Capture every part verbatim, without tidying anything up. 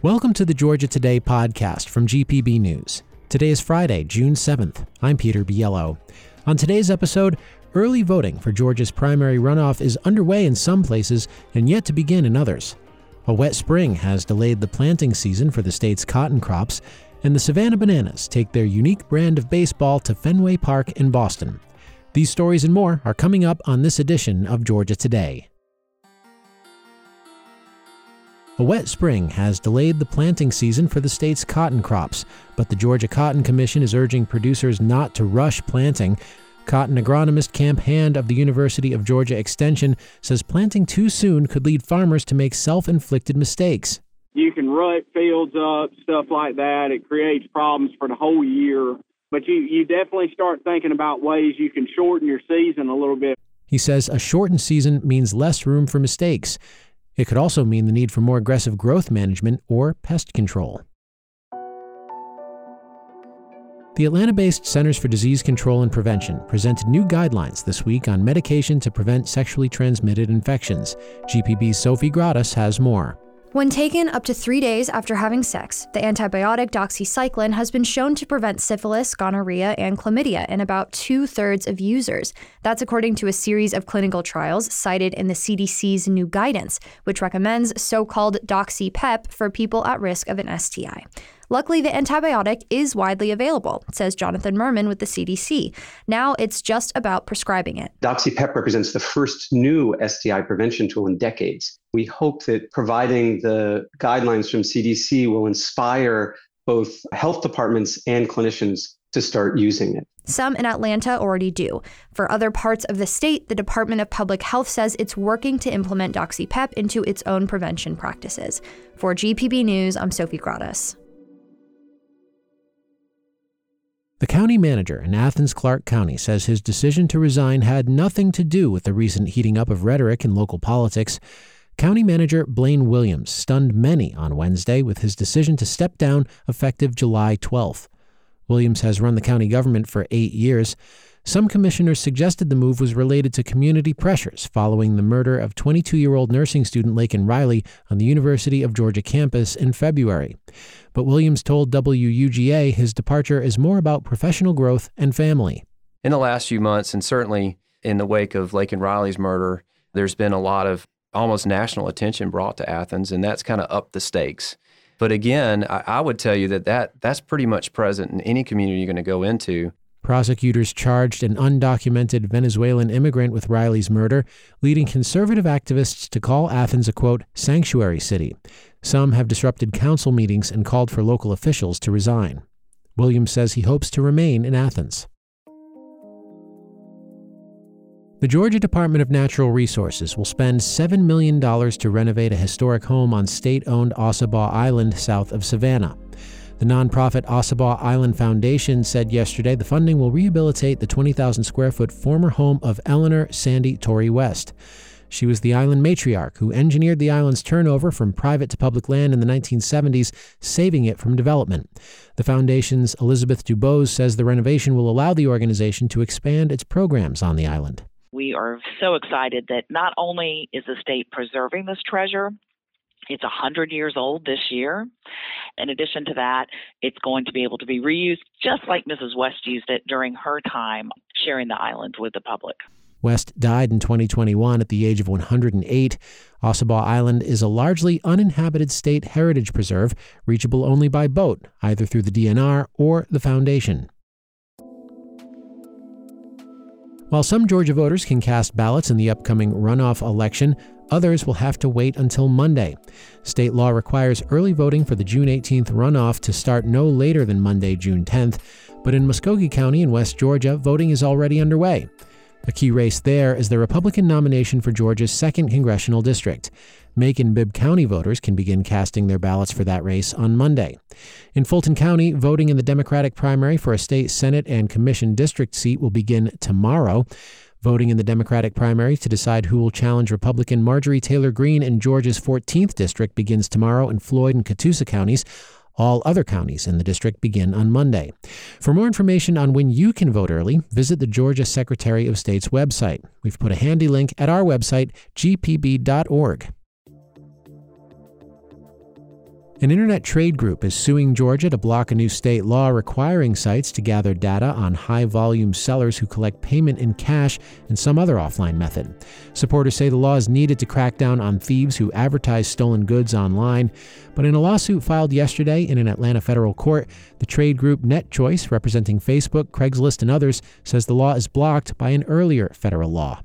Welcome to the Georgia Today podcast from G P B News. Today is Friday, June seventh. I'm Peter Biello. On today's episode, early voting for Georgia's primary runoff is underway in some places and yet to begin in others. A wet spring has delayed the planting season for the state's cotton crops, and the Savannah Bananas take their unique brand of baseball to Fenway Park in Boston. These stories and more are coming up on this edition of Georgia Today. A wet spring has delayed the planting season for the state's cotton crops, but the Georgia Cotton Commission is urging producers not to rush planting. Cotton agronomist Camp Hand of the University of Georgia Extension says planting too soon could lead farmers to make self-inflicted mistakes. You can rut fields up, stuff like that. It creates problems for the whole year. But you, you definitely start thinking about ways you can shorten your season a little bit. He says a shortened season means less room for mistakes. It could also mean the need for more aggressive growth management or pest control. The Atlanta-based Centers for Disease Control and Prevention presented new guidelines this week on medication to prevent sexually transmitted infections. G P B's Sophie Gradas has more. When taken up to three days after having sex, the antibiotic doxycycline has been shown to prevent syphilis, gonorrhea, and chlamydia in about two-thirds of users. That's according to a series of clinical trials cited in the C D C's new guidance, which recommends so-called DoxyPep for people at risk of an S T I. Luckily, the antibiotic is widely available, says Jonathan Merman with the C D C. Now it's just about prescribing it. DoxyPep represents the first new S T I prevention tool in decades. We hope that providing the guidelines from C D C will inspire both health departments and clinicians to start using it. Some in Atlanta already do. For other parts of the state, the Department of Public Health says it's working to implement DoxyPep into its own prevention practices. For G P B News, I'm Sophie Gradas. The county manager in Athens-Clarke County says his decision to resign had nothing to do with the recent heating up of rhetoric in local politics. County Manager Blaine Williams stunned many on Wednesday with his decision to step down effective July twelfth. Williams has run the county government for eight years. Some commissioners suggested the move was related to community pressures following the murder of twenty-two-year-old nursing student Laken Riley on the University of Georgia campus in February. But Williams told W U G A his departure is more about professional growth and family. In the last few months, and certainly in the wake of Laken Riley's murder, there's been a lot of almost national attention brought to Athens, and that's kind of upped the stakes. But again, I, I would tell you that, that that's pretty much present in any community you're going to go into. Prosecutors charged an undocumented Venezuelan immigrant with Riley's murder, leading conservative activists to call Athens a, quote, sanctuary city. Some have disrupted council meetings and called for local officials to resign. Williams says he hopes to remain in Athens. The Georgia Department of Natural Resources will spend seven million dollars to renovate a historic home on state-owned Ossabaw Island south of Savannah. The nonprofit Ossabaw Island Foundation said yesterday the funding will rehabilitate the twenty thousand square foot former home of Eleanor Sandy Torrey West. She was the island matriarch who engineered the island's turnover from private to public land in the nineteen seventies, saving it from development. The foundation's Elizabeth Dubose says the renovation will allow the organization to expand its programs on the island. We are so excited that not only is the state preserving this treasure, it's one hundred years old this year. In addition to that, it's going to be able to be reused just like Missus West used it during her time sharing the island with the public. West died in twenty twenty-one at the age of one hundred eight. Ossabaw Island is a largely uninhabited state heritage preserve, reachable only by boat, either through the D N R or the foundation. While some Georgia voters can cast ballots in the upcoming runoff election, others will have to wait until Monday. State law requires early voting for the June eighteenth runoff to start no later than Monday, June tenth, but in Muskogee County in West Georgia, voting is already underway. A key race there is the Republican nomination for Georgia's second congressional district. Macon Bibb County voters can begin casting their ballots for that race on Monday. In Fulton County, voting in the Democratic primary for a state Senate and Commission district seat will begin tomorrow. Voting in the Democratic primary to decide who will challenge Republican Marjorie Taylor Greene in Georgia's fourteenth district begins tomorrow in Floyd and Catoosa counties. All other counties in the district begin on Monday. For more information on when you can vote early, visit the Georgia Secretary of State's website. We've put a handy link at our website, g p b dot org. An internet trade group is suing Georgia to block a new state law requiring sites to gather data on high-volume sellers who collect payment in cash and some other offline method. Supporters say the law is needed to crack down on thieves who advertise stolen goods online. But in a lawsuit filed yesterday in an Atlanta federal court, the trade group NetChoice, representing Facebook, Craigslist, and others, says the law is blocked by an earlier federal law.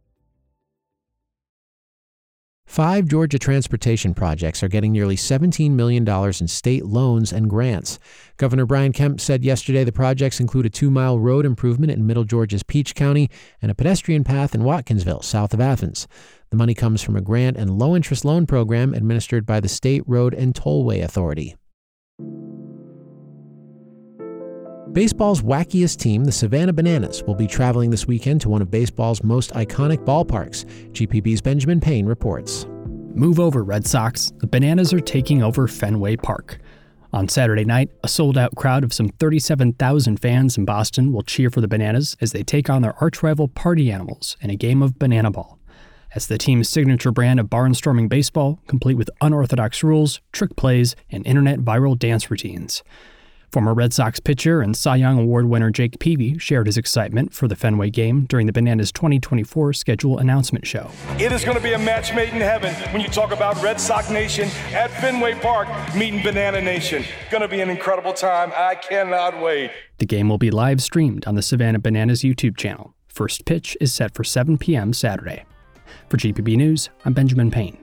Five Georgia transportation projects are getting nearly seventeen million dollars in state loans and grants. Governor Brian Kemp said yesterday the projects include a two-mile road improvement in Middle Georgia's Peach County and a pedestrian path in Watkinsville, south of Athens. The money comes from a grant and low-interest loan program administered by the State Road and Tollway Authority. Baseball's wackiest team, the Savannah Bananas, will be traveling this weekend to one of baseball's most iconic ballparks. G P B's Benjamin Payne reports. Move over, Red Sox. The Bananas are taking over Fenway Park. On Saturday night, a sold-out crowd of some thirty-seven thousand fans in Boston will cheer for the Bananas as they take on their arch-rival Party Animals in a game of banana ball. As the team's signature brand of barnstorming baseball, complete with unorthodox rules, trick plays, and internet viral dance routines. Former Red Sox pitcher and Cy Young Award winner Jake Peavy shared his excitement for the Fenway game during the Bananas twenty twenty-four schedule announcement show. It is going to be a match made in heaven when you talk about Red Sox Nation at Fenway Park meeting Banana Nation. Going to be an incredible time. I cannot wait. The game will be live streamed on the Savannah Bananas YouTube channel. First pitch is set for seven p.m. Saturday. For G P B News, I'm Benjamin Payne.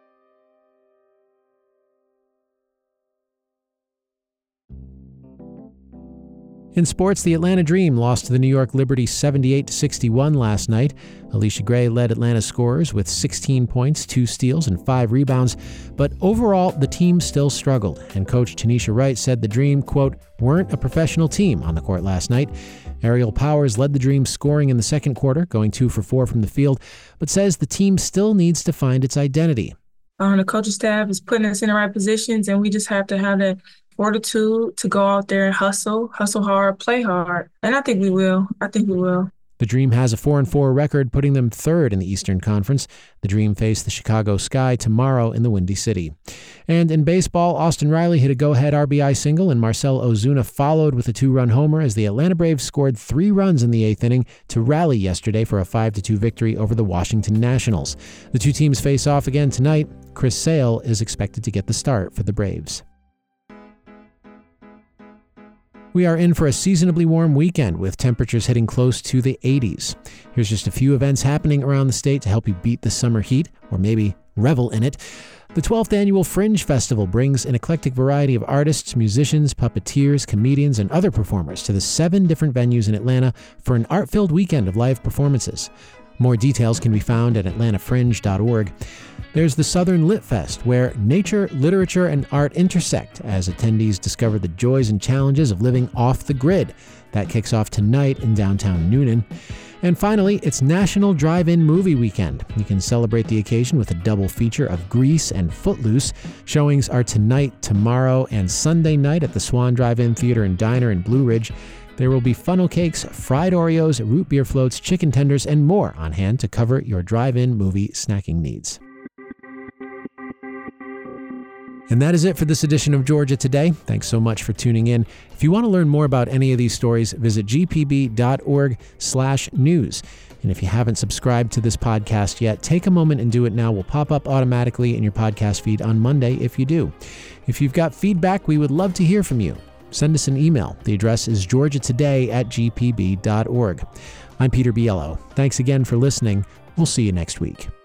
In sports, the Atlanta Dream lost to the New York Liberty seventy-eight to sixty-one last night. Alicia Gray led Atlanta scorers with sixteen points, two steals, and five rebounds. But overall, the team still struggled, and coach Tanisha Wright said the Dream, quote, weren't a professional team on the court last night. Ariel Powers led the Dream scoring in the second quarter, going two for four from the field, but says the team still needs to find its identity. Um, the coaching staff is putting us in the right positions, and we just have to have that fortitude to go out there and hustle, hustle hard, play hard. And I think we will. I think we will. The Dream has a four and four record, putting them third in the Eastern Conference. The Dream face the Chicago Sky tomorrow in the Windy City. And in baseball, Austin Riley hit a go-ahead R B I single, and Marcell Ozuna followed with a two-run homer as the Atlanta Braves scored three runs in the eighth inning to rally yesterday for a five to two victory over the Washington Nationals. The two teams face off again tonight. Chris Sale is expected to get the start for the Braves. We are in for a seasonably warm weekend with temperatures hitting close to the eighties. Here's just a few events happening around the state to help you beat the summer heat, or maybe revel in it. The twelfth Annual Fringe Festival brings an eclectic variety of artists, musicians, puppeteers, comedians, and other performers to the seven different venues in Atlanta for an art-filled weekend of live performances. More details can be found at atlanta fringe dot org. There's the Southern Lit Fest, where nature, literature, and art intersect as attendees discover the joys and challenges of living off the grid. That kicks off tonight in downtown Noonan. And finally, it's National Drive-In Movie Weekend. You can celebrate the occasion with a double feature of Grease and Footloose. Showings are tonight, tomorrow, and Sunday night at the Swan Drive-In Theater and Diner in Blue Ridge. There will be funnel cakes, fried Oreos, root beer floats, chicken tenders, and more on hand to cover your drive-in movie snacking needs. And that is it for this edition of Georgia Today. Thanks so much for tuning in. If you want to learn more about any of these stories, visit g p b dot org slash news. And if you haven't subscribed to this podcast yet, take a moment and do it now. We'll pop up automatically in your podcast feed on Monday if you do. If you've got feedback, we would love to hear from you. Send us an email. The address is georgia today at g p b dot org. I'm Peter Biello. Thanks again for listening. We'll see you next week.